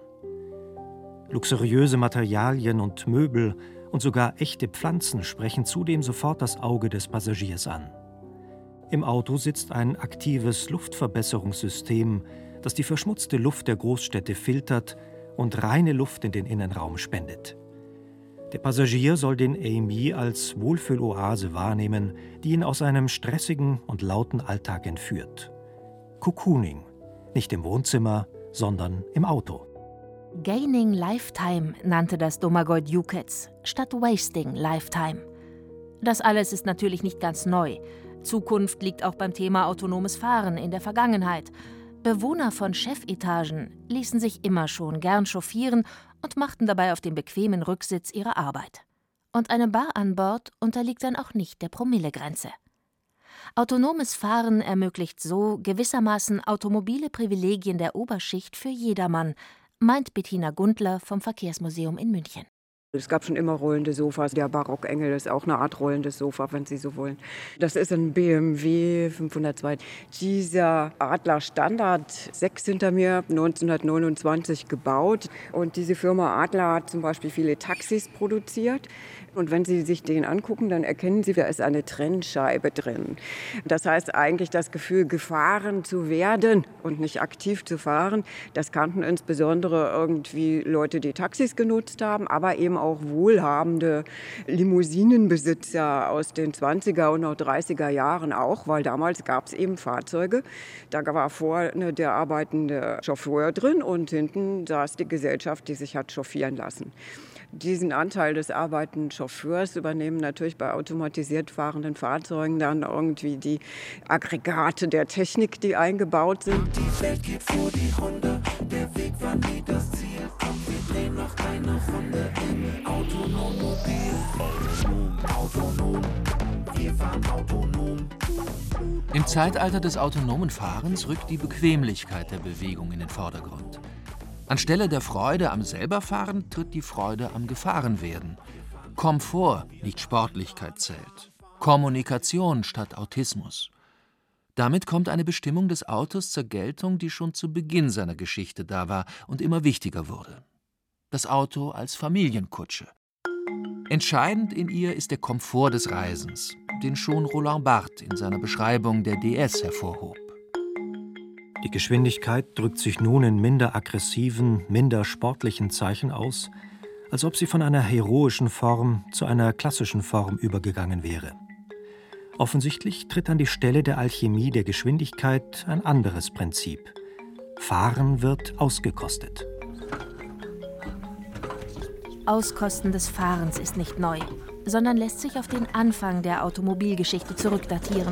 Luxuriöse Materialien und Möbel und sogar echte Pflanzen sprechen zudem sofort das Auge des Passagiers an. Im Auto sitzt ein aktives Luftverbesserungssystem, das die verschmutzte Luft der Großstädte filtert und reine Luft in den Innenraum spendet. Der Passagier soll den A-Me als Wohlfühloase wahrnehmen, die ihn aus einem stressigen und lauten Alltag entführt. Cocooning, nicht im Wohnzimmer, sondern im Auto. Gaining Lifetime nannte das Domagoj Dukec statt Wasting Lifetime. Das alles ist natürlich nicht ganz neu. Zukunft liegt auch beim Thema autonomes Fahren in der Vergangenheit. Bewohner von Chefetagen ließen sich immer schon gern chauffieren und machten dabei auf dem bequemen Rücksitz ihre Arbeit. Und eine Bar an Bord unterliegt dann auch nicht der Promillegrenze. Autonomes Fahren ermöglicht so gewissermaßen automobile Privilegien der Oberschicht für jedermann, meint Bettina Gundler vom Verkehrsmuseum in München. Es gab schon immer rollende Sofas. Der Barockengel ist auch eine Art rollendes Sofa, wenn Sie so wollen. Das ist ein BMW 502. Dieser Adler Standard 6 hinter mir, 1929 gebaut. Und diese Firma Adler hat zum Beispiel viele Taxis produziert. Und wenn Sie sich den angucken, dann erkennen Sie, da ist eine Trennscheibe drin. Das heißt eigentlich, das Gefühl, gefahren zu werden und nicht aktiv zu fahren, das kannten insbesondere irgendwie Leute, die Taxis genutzt haben, aber eben auch wohlhabende Limousinenbesitzer aus den 20er und auch 30er Jahren auch, weil damals gab es eben Fahrzeuge. Da war vorne der arbeitende Chauffeur drin und hinten saß die Gesellschaft, die sich hat chauffieren lassen. Diesen Anteil des arbeitenden Chauffeurs übernehmen natürlich bei automatisiert fahrenden Fahrzeugen dann irgendwie die Aggregate der Technik, die eingebaut sind. Die Welt geht vor die Hunde, der Weg war nie das Ziel. Und wir drehen noch eine Runde im Autonommobil. Autonom, wir fahren autonom. Im Zeitalter des autonomen Fahrens rückt die Bequemlichkeit der Bewegung in den Vordergrund. Anstelle der Freude am Selberfahren tritt die Freude am Gefahrenwerden. Komfort, nicht Sportlichkeit zählt. Kommunikation statt Autismus. Damit kommt eine Bestimmung des Autos zur Geltung, die schon zu Beginn seiner Geschichte da war und immer wichtiger wurde. Das Auto als Familienkutsche. Entscheidend in ihr ist der Komfort des Reisens, den schon Roland Barthes in seiner Beschreibung der DS hervorhob. Die Geschwindigkeit drückt sich nun in minder aggressiven, minder sportlichen Zeichen aus, als ob sie von einer heroischen Form zu einer klassischen Form übergegangen wäre. Offensichtlich tritt an die Stelle der Alchemie der Geschwindigkeit ein anderes Prinzip. Fahren wird ausgekostet. Auskosten des Fahrens ist nicht neu, sondern lässt sich auf den Anfang der Automobilgeschichte zurückdatieren.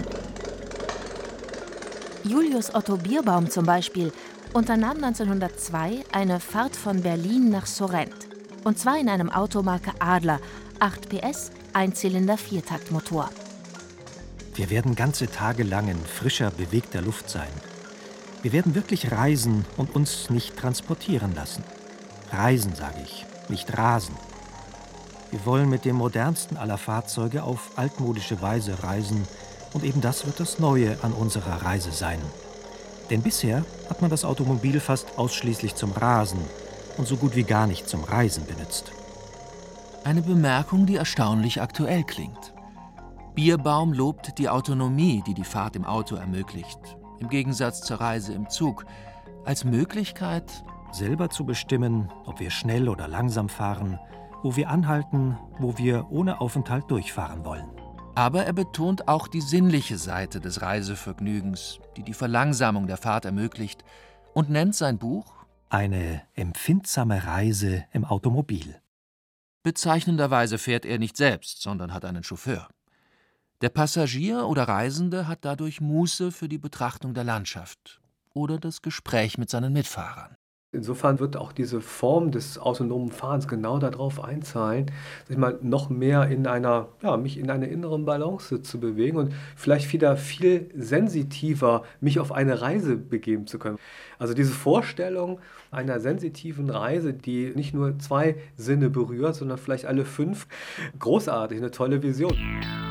Julius Otto Bierbaum zum Beispiel unternahm 1902 eine Fahrt von Berlin nach Sorrent. Und zwar in einem Auto Marke Adler, 8 PS, Einzylinder-Viertaktmotor. Wir werden ganze Tage lang in frischer, bewegter Luft sein. Wir werden wirklich reisen und uns nicht transportieren lassen. Reisen, sage ich, nicht rasen. Wir wollen mit dem modernsten aller Fahrzeuge auf altmodische Weise reisen und eben das wird das Neue an unserer Reise sein. Denn bisher hat man das Automobil fast ausschließlich zum Rasen und so gut wie gar nicht zum Reisen benutzt. Eine Bemerkung, die erstaunlich aktuell klingt. Bierbaum lobt die Autonomie, die die Fahrt im Auto ermöglicht, im Gegensatz zur Reise im Zug, als Möglichkeit, selber zu bestimmen, ob wir schnell oder langsam fahren, wo wir anhalten, wo wir ohne Aufenthalt durchfahren wollen. Aber er betont auch die sinnliche Seite des Reisevergnügens, die die Verlangsamung der Fahrt ermöglicht, und nennt sein Buch Eine empfindsame Reise im Automobil. Bezeichnenderweise fährt er nicht selbst, sondern hat einen Chauffeur. Der Passagier oder Reisende hat dadurch Muße für die Betrachtung der Landschaft oder das Gespräch mit seinen Mitfahrern. Insofern wird auch diese Form des autonomen Fahrens genau darauf einzahlen, sich mal noch mehr in einer, mich in einer inneren Balance zu bewegen und vielleicht wieder viel sensitiver mich auf eine Reise begeben zu können. Also diese Vorstellung einer sensitiven Reise, die nicht nur 2 Sinne berührt, sondern vielleicht alle 5, großartig, eine tolle Vision.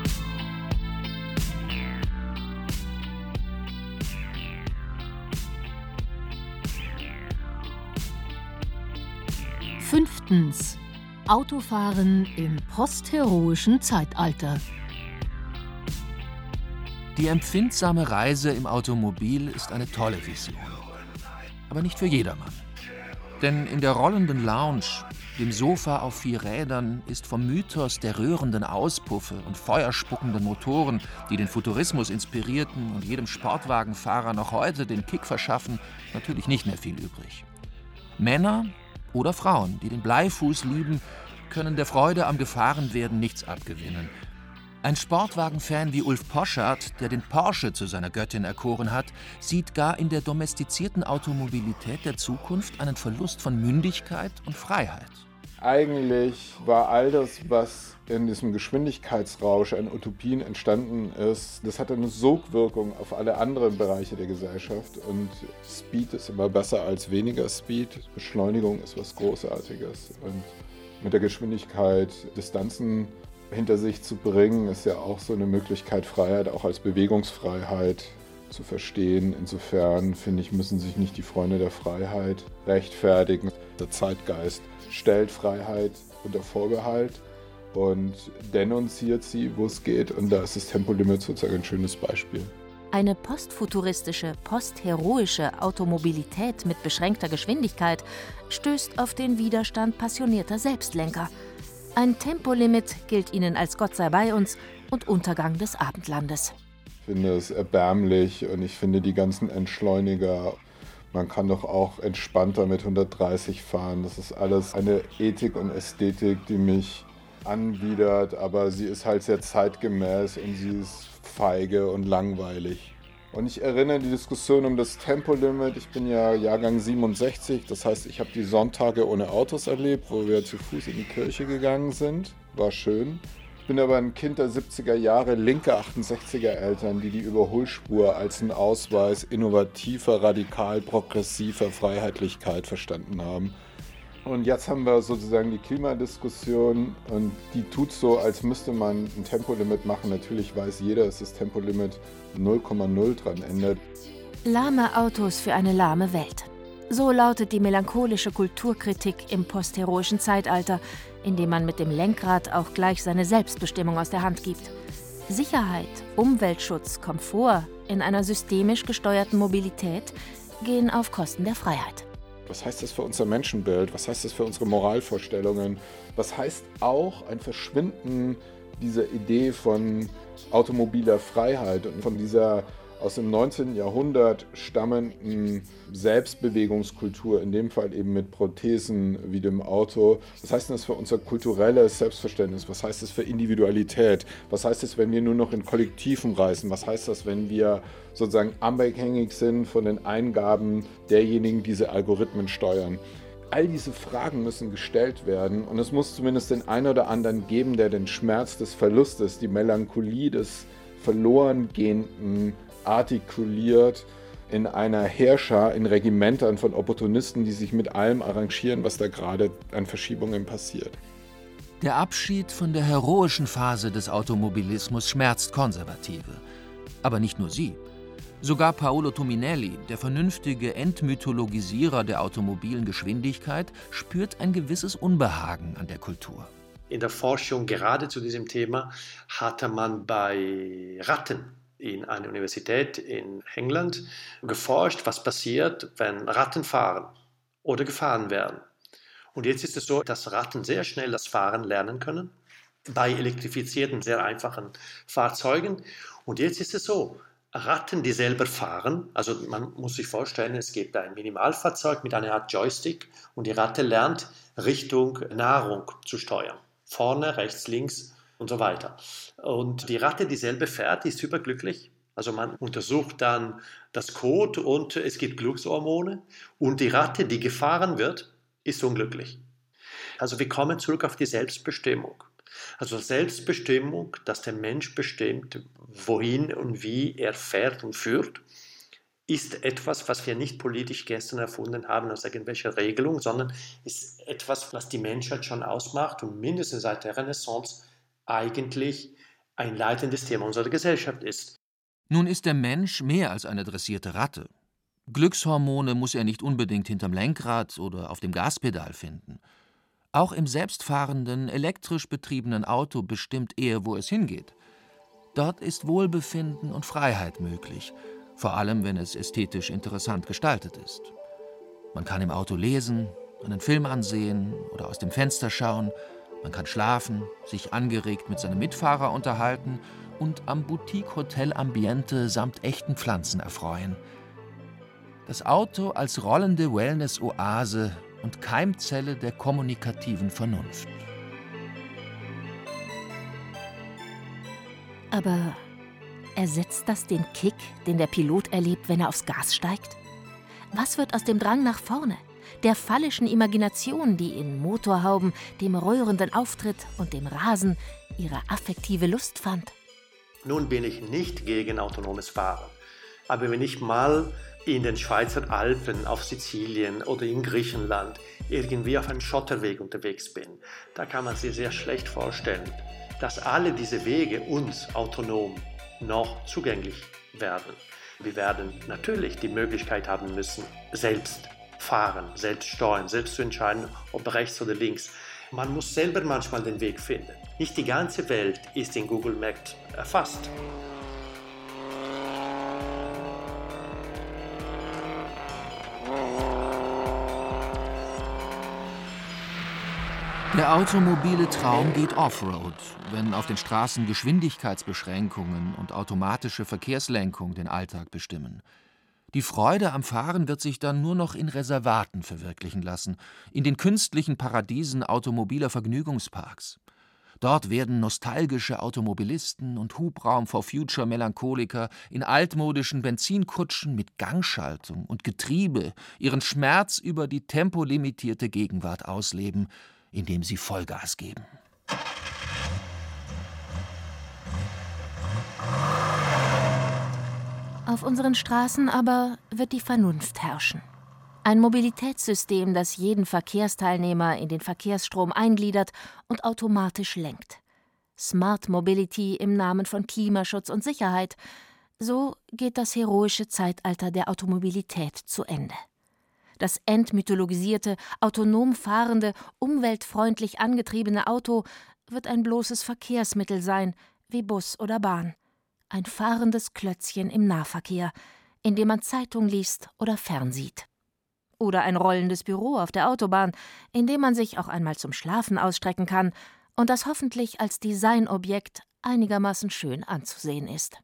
Fünftens. Autofahren im postheroischen Zeitalter. Die empfindsame Reise im Automobil ist eine tolle Vision. Aber nicht für jedermann. Denn in der rollenden Lounge, dem Sofa auf 4 Rädern, ist vom Mythos der rührenden Auspuffe und feuerspuckenden Motoren, die den Futurismus inspirierten und jedem Sportwagenfahrer noch heute den Kick verschaffen, natürlich nicht mehr viel übrig. Männer oder Frauen, die den Bleifuß lieben, können der Freude am Gefahrenwerden nichts abgewinnen. Ein Sportwagenfan wie Ulf Poschardt, der den Porsche zu seiner Göttin erkoren hat, sieht gar in der domestizierten Automobilität der Zukunft einen Verlust von Mündigkeit und Freiheit. Eigentlich war all das, was in diesem Geschwindigkeitsrausch an Utopien entstanden ist, das hatte eine Sogwirkung auf alle anderen Bereiche der Gesellschaft. Und Speed ist immer besser als weniger Speed. Beschleunigung ist was Großartiges. Und mit der Geschwindigkeit Distanzen hinter sich zu bringen, ist ja auch so eine Möglichkeit, Freiheit auch als Bewegungsfreiheit zu verstehen. Insofern, finde ich, müssen sich nicht die Freunde der Freiheit rechtfertigen. Der Zeitgeist stellt Freiheit unter Vorbehalt und denunziert sie, wo es geht. Und da ist das Tempolimit sozusagen ein schönes Beispiel. Eine postfuturistische, postheroische Automobilität mit beschränkter Geschwindigkeit stößt auf den Widerstand passionierter Selbstlenker. Ein Tempolimit gilt ihnen als Gott sei bei uns und Untergang des Abendlandes. Ich finde es erbärmlich und ich finde die ganzen Entschleuniger, man kann doch auch entspannter mit 130 fahren. Das ist alles eine Ethik und Ästhetik, die mich anwidert, aber sie ist halt sehr zeitgemäß und sie ist feige und langweilig. Und ich erinnere die Diskussion um das Tempolimit. Ich bin ja Jahrgang 67, das heißt, ich habe die Sonntage ohne Autos erlebt, wo wir zu Fuß in die Kirche gegangen sind. War schön. Ich bin aber ein Kind der 70er Jahre, linke 68er Eltern, die die Überholspur als einen Ausweis innovativer, radikal progressiver Freiheitlichkeit verstanden haben. Und jetzt haben wir sozusagen die Klimadiskussion und die tut so, als müsste man ein Tempolimit machen. Natürlich weiß jeder, dass das Tempolimit 0,0 dran ändert. Lahme Autos für eine lahme Welt. So lautet die melancholische Kulturkritik im postheroischen Zeitalter, in dem man mit dem Lenkrad auch gleich seine Selbstbestimmung aus der Hand gibt. Sicherheit, Umweltschutz, Komfort in einer systemisch gesteuerten Mobilität gehen auf Kosten der Freiheit. Was heißt das für unser Menschenbild? Was heißt das für unsere Moralvorstellungen? Was heißt auch ein Verschwinden dieser Idee von automobiler Freiheit und von dieser aus dem 19. Jahrhundert stammenden Selbstbewegungskultur, in dem Fall eben mit Prothesen wie dem Auto. Was heißt das für unser kulturelles Selbstverständnis? Was heißt das für Individualität? Was heißt das, wenn wir nur noch in Kollektiven reisen? Was heißt das, wenn wir sozusagen abhängig sind von den Eingaben derjenigen, die diese Algorithmen steuern? All diese Fragen müssen gestellt werden und es muss zumindest den einen oder anderen geben, der den Schmerz des Verlustes, die Melancholie des Verlorengehenden artikuliert in einer Heerschar, in Regimentern von Opportunisten, die sich mit allem arrangieren, was da gerade an Verschiebungen passiert. Der Abschied von der heroischen Phase des Automobilismus schmerzt Konservative. Aber nicht nur sie. Sogar Paolo Tominelli, der vernünftige Entmythologisierer der automobilen Geschwindigkeit, spürt ein gewisses Unbehagen an der Kultur. In der Forschung gerade zu diesem Thema hatte man bei Ratten in einer Universität in England geforscht, was passiert, wenn Ratten fahren oder gefahren werden. Und jetzt ist es so, dass Ratten sehr schnell das Fahren lernen können, bei elektrifizierten, sehr einfachen Fahrzeugen. Und jetzt ist es so, Ratten, die selber fahren, also man muss sich vorstellen, es gibt ein Minimalfahrzeug mit einer Art Joystick und die Ratte lernt, Richtung Nahrung zu steuern. Vorne, rechts, links und so weiter. Und die Ratte, die selber fährt, die ist überglücklich. Also man untersucht dann das Code und es gibt Glückshormone. Und die Ratte, die gefahren wird, ist unglücklich. Also wir kommen zurück auf die Selbstbestimmung. Also Selbstbestimmung, dass der Mensch bestimmt, wohin und wie er fährt und führt, ist etwas, was wir nicht politisch gestern erfunden haben aus irgendwelcher Regelung, sondern ist etwas, was die Menschheit schon ausmacht und mindestens seit der Renaissance eigentlich ein leitendes Thema unserer Gesellschaft ist. Nun ist der Mensch mehr als eine dressierte Ratte. Glückshormone muss er nicht unbedingt hinterm Lenkrad oder auf dem Gaspedal finden. Auch im selbstfahrenden, elektrisch betriebenen Auto bestimmt er, wo es hingeht. Dort ist Wohlbefinden und Freiheit möglich, vor allem wenn es ästhetisch interessant gestaltet ist. Man kann im Auto lesen, einen Film ansehen oder aus dem Fenster schauen, man kann schlafen, sich angeregt mit seinem Mitfahrer unterhalten und am Boutique-Hotel-Ambiente samt echten Pflanzen erfreuen. Das Auto als rollende Wellness-Oase und Keimzelle der kommunikativen Vernunft. Aber ersetzt das den Kick, den der Pilot erlebt, wenn er aufs Gas steigt? Was wird aus dem Drang nach vorne, der phallischen Imagination, die in Motorhauben, dem rührenden Auftritt und dem Rasen ihre affektive Lust fand? Nun bin ich nicht gegen autonomes Fahren, aber wenn ich mal in den Schweizer Alpen, auf Sizilien oder in Griechenland irgendwie auf einem Schotterweg unterwegs bin, da kann man sich sehr schlecht vorstellen, dass alle diese Wege uns autonom noch zugänglich werden. Wir werden natürlich die Möglichkeit haben müssen, selbst fahren, selbst steuern, selbst zu entscheiden, ob rechts oder links. Man muss selber manchmal den Weg finden. Nicht die ganze Welt ist in Google Maps erfasst. Der automobile Traum geht Offroad, wenn auf den Straßen Geschwindigkeitsbeschränkungen und automatische Verkehrslenkung den Alltag bestimmen. Die Freude am Fahren wird sich dann nur noch in Reservaten verwirklichen lassen, in den künstlichen Paradiesen automobiler Vergnügungsparks. Dort werden nostalgische Automobilisten und Hubraum-for-Future-Melancholiker in altmodischen Benzinkutschen mit Gangschaltung und Getriebe ihren Schmerz über die tempolimitierte Gegenwart ausleben, indem sie Vollgas geben. Auf unseren Straßen aber wird die Vernunft herrschen. Ein Mobilitätssystem, das jeden Verkehrsteilnehmer in den Verkehrsstrom eingliedert und automatisch lenkt. Smart Mobility im Namen von Klimaschutz und Sicherheit. So geht das heroische Zeitalter der Automobilität zu Ende. Das entmythologisierte, autonom fahrende, umweltfreundlich angetriebene Auto wird ein bloßes Verkehrsmittel sein, wie Bus oder Bahn. Ein fahrendes Klötzchen im Nahverkehr, in dem man Zeitung liest oder fernsieht. Oder ein rollendes Büro auf der Autobahn, in dem man sich auch einmal zum Schlafen ausstrecken kann und das hoffentlich als Designobjekt einigermaßen schön anzusehen ist.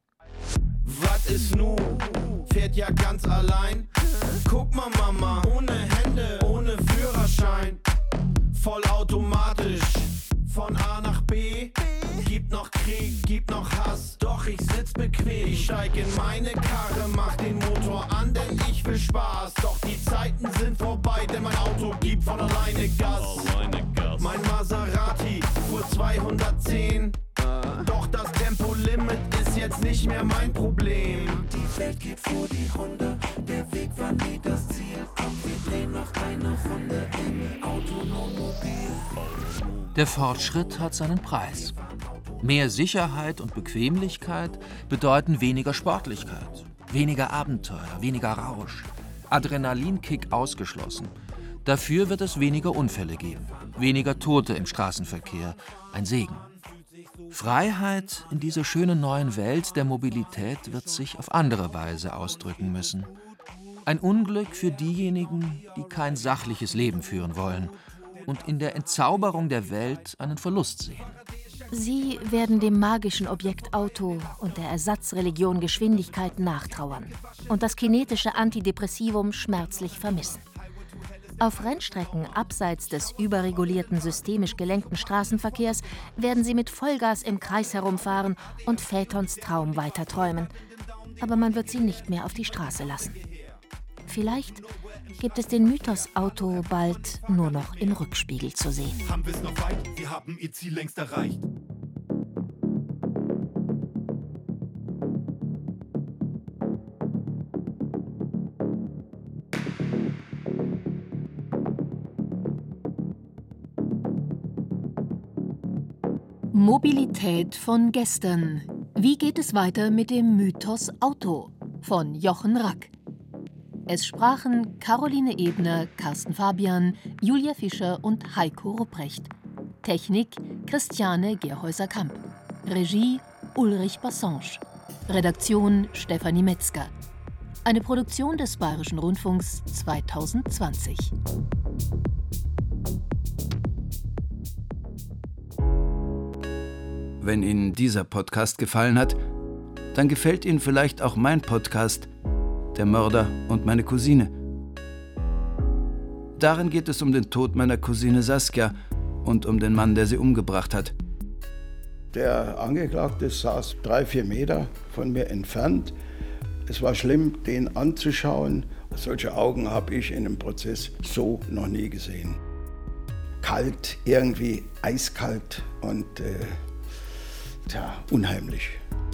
Was ist nun? Fährt ja ganz allein. Guck mal, Mama, ohne Hände, ohne Führerschein. Vollautomatisch, von A nach B. Gibt noch Krieg, gibt noch Hass, doch ich sitz bequem. Ich steig in meine Karre, mach den Motor an, denn ich will Spaß. Doch die Zeiten sind vorbei, denn mein Auto gibt von alleine Gas. Mein Maserati fuhr 210. Doch das Tempolimit ist jetzt nicht mehr mein Problem. Die Welt geht vor die Hunde, der Weg war nie das Ziel. Komm, wir drehen noch eine Runde im Autonommobil. Der Fortschritt hat seinen Preis. Mehr Sicherheit und Bequemlichkeit bedeuten weniger Sportlichkeit, weniger Abenteuer, weniger Rausch. Adrenalinkick ausgeschlossen. Dafür wird es weniger Unfälle geben, weniger Tote im Straßenverkehr. Ein Segen. Freiheit in dieser schönen neuen Welt der Mobilität wird sich auf andere Weise ausdrücken müssen. Ein Unglück für diejenigen, die kein sachliches Leben führen wollen und in der Entzauberung der Welt einen Verlust sehen. Sie werden dem magischen Objekt Auto und der Ersatzreligion Geschwindigkeit nachtrauern und das kinetische Antidepressivum schmerzlich vermissen. Auf Rennstrecken abseits des überregulierten, systemisch gelenkten Straßenverkehrs werden sie mit Vollgas im Kreis herumfahren und Phaetons Traum weiterträumen. Aber man wird sie nicht mehr auf die Straße lassen. Vielleicht gibt es den Mythos Auto bald nur noch im Rückspiegel zu sehen. Haben wir es noch weit? Wir haben ihr Ziel längst erreicht. Mobilität von gestern. Wie geht es weiter mit dem Mythos Auto? Von Jochen Rack. Es sprachen Caroline Ebner, Carsten Fabian, Julia Fischer und Heiko Rupprecht. Technik Christiane Gerhäuser-Kamp. Regie Ulrich Bassange. Redaktion Stefanie Metzger. Eine Produktion des Bayerischen Rundfunks 2020. Wenn Ihnen dieser Podcast gefallen hat, dann gefällt Ihnen vielleicht auch mein Podcast Der Mörder und meine Cousine. Darin geht es um den Tod meiner Cousine Saskia und um den Mann, der sie umgebracht hat. Der Angeklagte saß 3-4 Meter von mir entfernt. Es war schlimm, den anzuschauen. Solche Augen habe ich in einem Prozess so noch nie gesehen. Kalt, irgendwie eiskalt und unheimlich.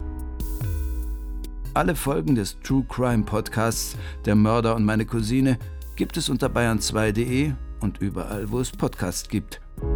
Alle Folgen des True Crime Podcasts Der Mörder und meine Cousine gibt es unter bayern2.de und überall, wo es Podcasts gibt.